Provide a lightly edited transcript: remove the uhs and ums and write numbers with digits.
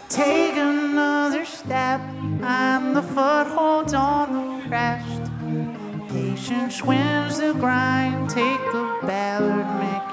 Take another step, and the footholds on the crest. Patience wins the grind, take the ballad, make